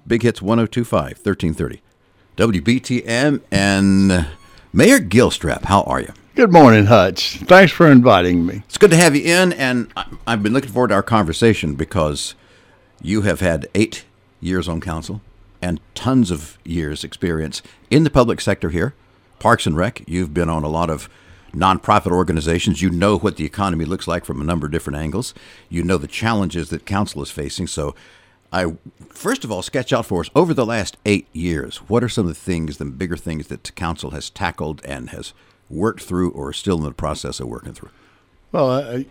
Big Hits 1025, 1330. WBTM and Mayor Gilstrap, how are you? Good morning, Hutch. Thanks for inviting me. It's good to have you in, and I've been looking forward to our conversation because you have had 8 years on council and tons of years experience in the public sector here. Parks and Rec, you've been on a lot of nonprofit organizations. You know what the economy looks like from a number of different angles. You know the challenges that council is facing. So I, first of all, sketch out for us, over the last 8 years, what are some of the things, the bigger things that council has tackled and has worked through or is still in the process of working through? Well,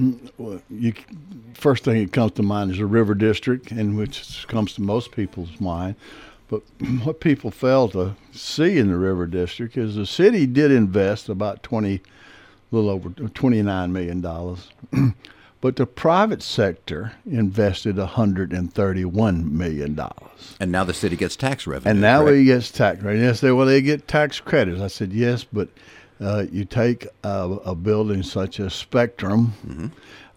first thing that comes to mind is the River District, and which comes to most people's mind. But what people fail to see in the River District is the city did invest about a little over $29 million. But the private sector invested $131 million. And now the city gets tax revenue. And now correct? we get tax revenue. They say, well, they get tax credits. I said, yes, but you take a building such as Spectrum,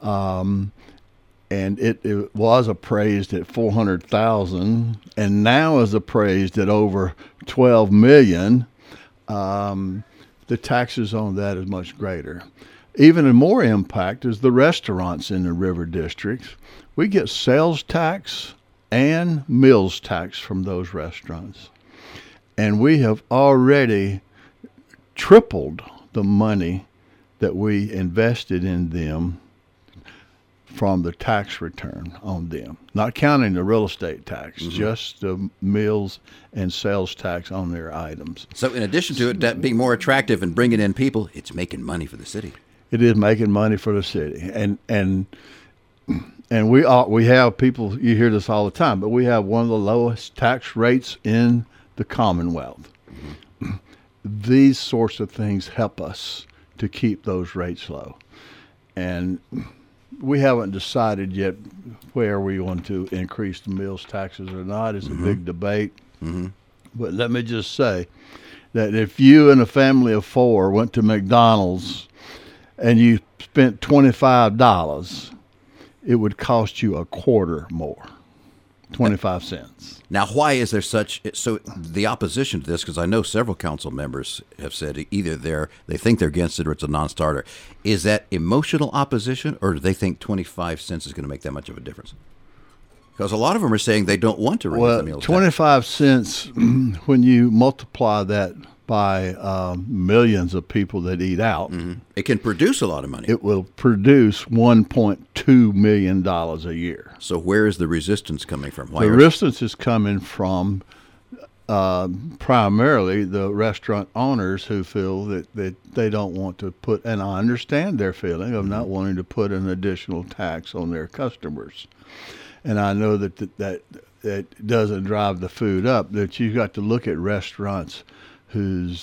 and it was appraised at $400,000, and now is appraised at over $12 million. The taxes on that is much greater. Even a more impact is the restaurants in the River District. We get sales tax and meals tax from those restaurants. And we have already tripled the money that we invested in them from the tax return on them. Not counting the real estate tax, just the meals and sales tax on their items. So in addition to it that being more attractive and bringing in people, it's making money for the city. It is making money for the city, and we have people. You hear this all the time, but we have one of the lowest tax rates in the Commonwealth. These sorts of things help us to keep those rates low, and we haven't decided yet where we want to increase the meals taxes or not. It's a big debate, but let me just say that if you and a family of 4 went to McDonald's and you spent $25, it would cost you a quarter more, 25 cents. Now, why is there so the opposition to this? Because I know several council members have said either they think they're against it or it's a non-starter. Is that emotional opposition, or do they think 25 cents is going to make that much of a difference? Because a lot of them are saying they don't want to raise the meals tax. 25 cents, when you multiply that by millions of people that eat out, it can produce a lot of money. It will produce $1.2 million a year. So where is the resistance coming from? The resistance is coming from primarily the restaurant owners who feel that they don't want to put, and I understand their feeling of not wanting to put an additional tax on their customers. And I know that doesn't drive the food up, that you've got to look at restaurants whose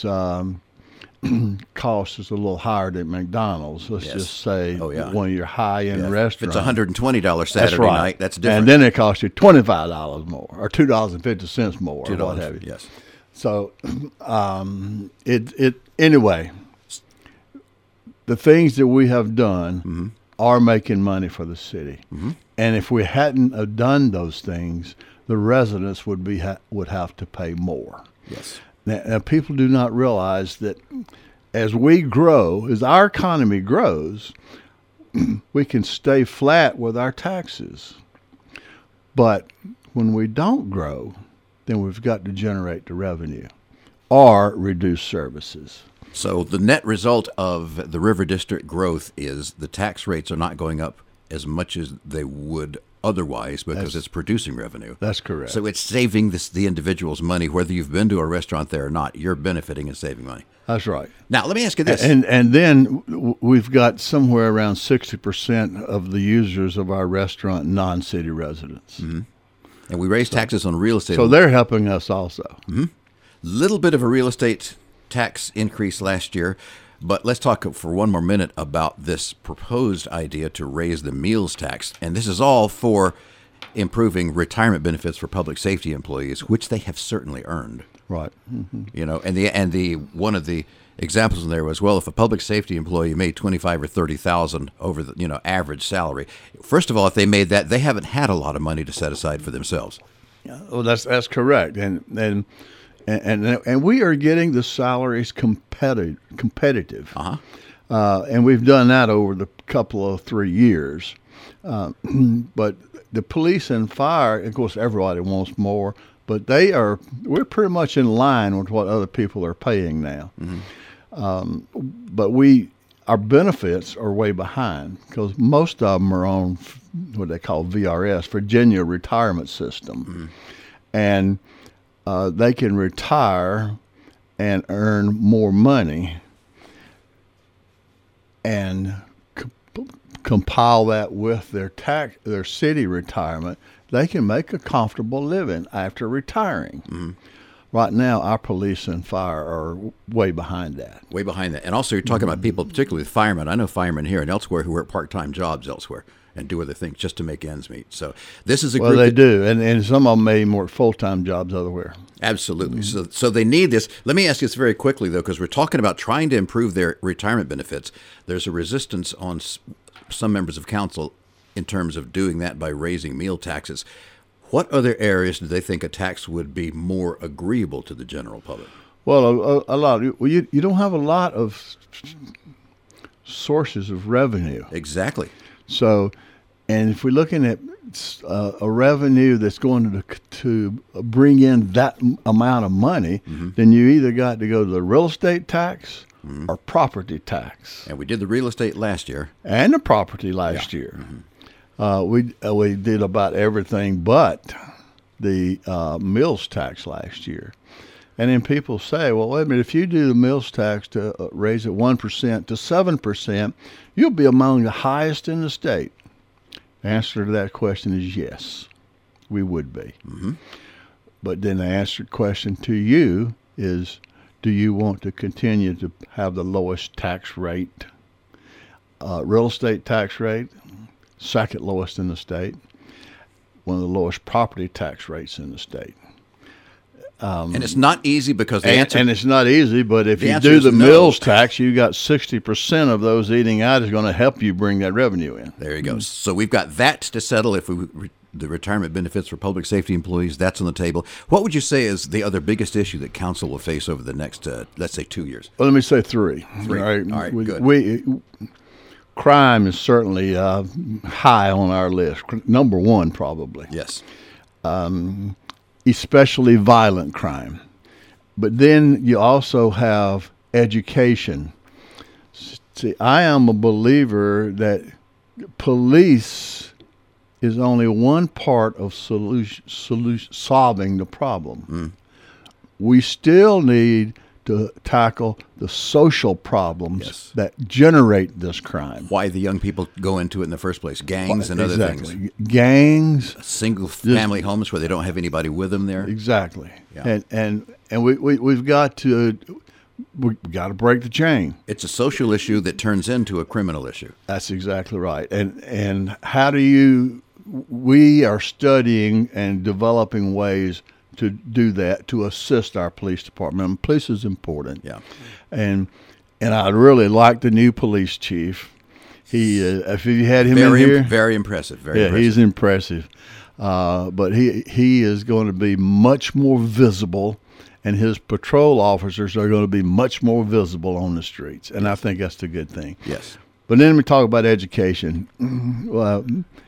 cost is a little higher than McDonald's. Let's just say one of your high-end restaurants. If it's $120 Saturday night, that's different. And then it costs you $25 more, or $2.50 more, or what have you. Yes. So, anyway, the things that we have done are making money for the city. And if we hadn't have done those things, the residents would have to pay more. Yes. Now, people do not realize that as we grow, as our economy grows, we can stay flat with our taxes. But when we don't grow, then we've got to generate the revenue or reduce services. So the net result of the River District growth is the tax rates are not going up as much as they would otherwise because it's producing revenue. That's correct. So it's saving the individual's money, whether you've been to a restaurant there or not. You're benefiting and saving money. That's right. Now, let me ask you this. And then we've got somewhere around 60% of the users of our restaurant non-city residents. And we raise taxes on real estate. So they're helping us also. Little bit of a real estate tax increase last year. But let's talk for one more minute about this proposed idea to raise the meals tax. And this is all for improving retirement benefits for public safety employees, which they have certainly earned. Right. You know, and the one of the examples in there was, well, if a public safety employee made $25,000 or $30,000 over the average salary, first of all, if they made that, they haven't had a lot of money to set aside for themselves. Oh, that's correct, and we are getting the salaries competitive, and we've done that over the couple of 3 years. But the police and fire, of course, everybody wants more, but we're pretty much in line with what other people are paying now. But our benefits are way behind because most of them are on what they call VRS, Virginia Retirement System. And they can retire and earn more money and compile that with their city retirement. They can make a comfortable living after retiring. Right now, our police and fire are way behind that. Way behind that. And also, you're talking about people, particularly firemen. I know firemen here and elsewhere who work part-time jobs elsewhere and do other things just to make ends meet. So this is a group. Well, they do, and some of them may work full-time jobs elsewhere. Absolutely. So they need this. Let me ask you this very quickly, though, because we're talking about trying to improve their retirement benefits. There's a resistance on some members of council in terms of doing that by raising meal taxes. What other areas do they think a tax would be more agreeable to the general public? Well, a lot. You don't have a lot of sources of revenue. Exactly. So, and if we're looking at a revenue that's going to bring in that amount of money, then you either got to go to the real estate tax or property tax. And we did the real estate last year. And the property last year. We did about everything but the mills tax last year. And then people say, well, wait a minute, if you do the mills tax to raise it 1% to 7%, you'll be among the highest in the state. The answer to that question is yes, we would be. But then the answer question to you is, do you want to continue to have the lowest tax rate, real estate tax rate, second lowest in the state, one of the lowest property tax rates in the state? And it's not easy because the answer... And it's not easy, but if you do the mills tax, you got 60% of those eating out is going to help you bring that revenue in. There you go. So we've got that to settle. If the retirement benefits for public safety employees, that's on the table. What would you say is the other biggest issue that council will face over the next, let's say, 2 years? Well, let me say three. All right, good. Crime is certainly high on our list. Number one, probably. Yes. Especially violent crime. But then you also have education. See, I am a believer that police is only one part of solving the problem. We still need to tackle the social problems that generate this crime. Why the young people go into it in the first place. Gangs and other things. Gangs. Single family homes where they don't have anybody with them there. Exactly. Yeah. And we've got to break the chain. It's a social issue that turns into a criminal issue. That's exactly right. And how do we are studying and developing ways to do that, to assist our police department. And police is important. Yeah. And I really like the new police chief. He, if you had him in here, very impressive. Very impressive. He's impressive. But he is going to be much more visible, and his patrol officers are going to be much more visible on the streets. And I think that's a good thing. Yes. But then we talk about education. Well,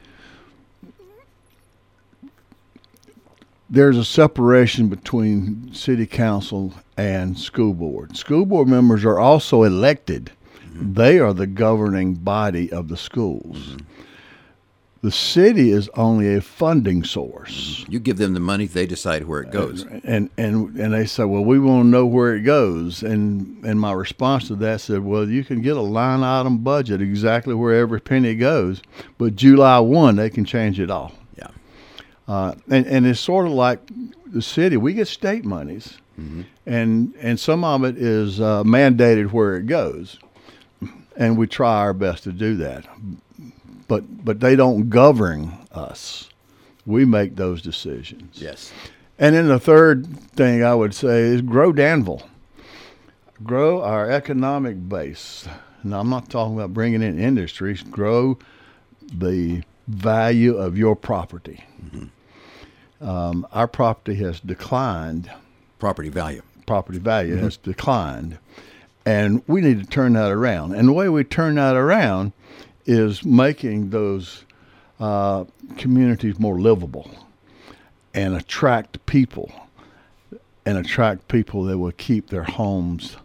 there's a separation between city council and school board. School board members are also elected. They are the governing body of the schools. The city is only a funding source. You give them the money, they decide where it goes. And they say, well, we want to know where it goes. And my response to that said, well, you can get a line item budget exactly where every penny goes, but July 1, they can change it all. And it's sort of like the city. We get state monies, and some of it is mandated where it goes, and we try our best to do that. But they don't govern us. We make those decisions. Yes. And then the third thing I would say is grow Danville. Grow our economic base. Now, I'm not talking about bringing in industries. Grow the value of your property. our property has declined. Property value. Property value has declined. And we need to turn that around. And the way we turn that around is making those communities more livable and attract people that will keep their homes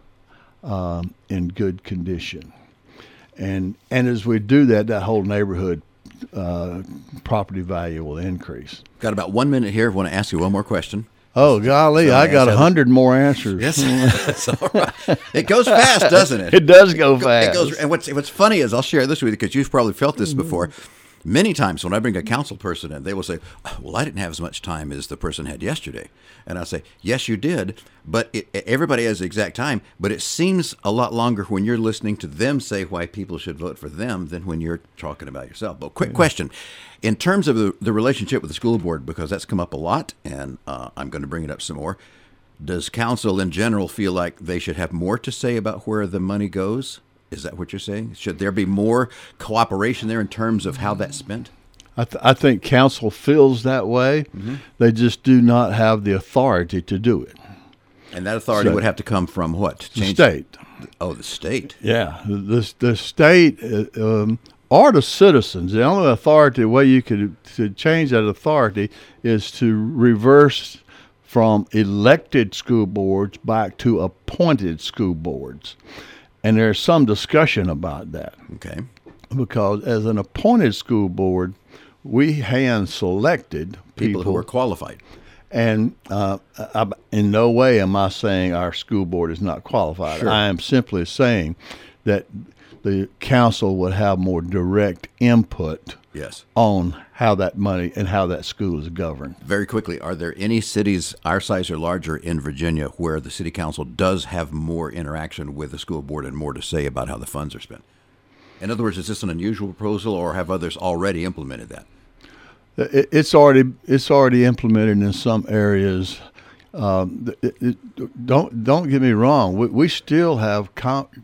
in good condition. And as we do that, that whole neighborhood property value will increase. Got about 1 minute here. I want to ask you one more question. Oh, golly, So I got 100 answer more answers. Yes, that's all right. It goes fast, doesn't it? It does go fast. It goes, and what's funny is, I'll share this with you because you've probably felt this before. Many times when I bring a council person in, they will say, well, I didn't have as much time as the person had yesterday. And I'll say, yes, you did, but everybody has the exact time. But it seems a lot longer when you're listening to them say why people should vote for them than when you're talking about yourself. But quick question. In terms of the relationship with the school board, because that's come up a lot, and I'm going to bring it up some more, does council in general feel like they should have more to say about where the money goes? Is that what you're saying? Should there be more cooperation there in terms of how that's spent? I think council feels that way. Mm-hmm. They just do not have the authority to do it. And that authority would have to come from what? The state. Oh, the state. Yeah, the state or the citizens. The only authority way you could to change that authority is to reverse from elected school boards back to appointed school boards. And there's some discussion about that. Okay. Because as an appointed school board, we hand-selected people who are qualified. And in no way am I saying our school board is not qualified. Sure. I am simply saying that the council would have more direct input Yes. on how that money and how that school is governed. Very quickly, are there any cities our size or larger in Virginia where the city council does have more interaction with the school board and more to say about how the funds are spent? In other words, is this an unusual proposal, or have others already implemented that? It's already implemented in some areas. Don't get me wrong. We still have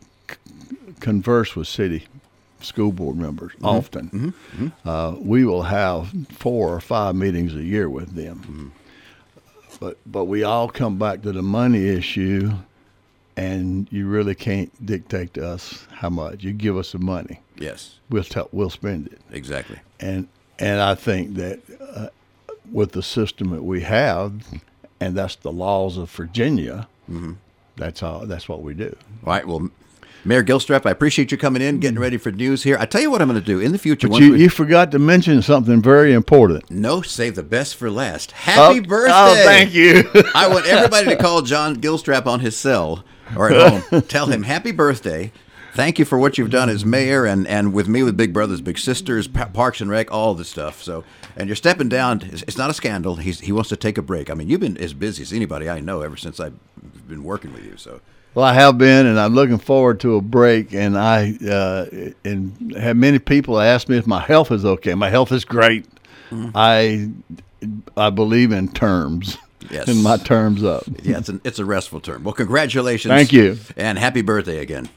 converse with city school board members often. Mm-hmm. Mm-hmm. We will have 4 or 5 meetings a year with them. Mm-hmm. But we all come back to the money issue, and you really can't dictate to us how much. You give us the money. Yes. We'll spend it. Exactly. And I think that with the system that we have, and that's the laws of Virginia, mm-hmm. That's what we do. All right. Well, Mayor Gilstrap, I appreciate you coming in, getting ready for news here. I tell you what I'm going to do in the future. But you forgot to mention something very important. No, save the best for last. Happy birthday! Oh, thank you. I want everybody to call John Gilstrap on his cell or at home. Tell him happy birthday. Thank you for what you've done as mayor and with me, with Big Brothers Big Sisters, Parks and Rec, all the stuff. So, and you're stepping down. It's not a scandal. He wants to take a break. I mean, you've been as busy as anybody I know ever since I've been working with you. So. Well, I have been, and I'm looking forward to a break. And I have many people ask me if my health is okay. My health is great. Mm-hmm. I believe in terms. Yes. And my term's up. Yeah, it's a restful term. Well, congratulations. Thank you. And happy birthday again.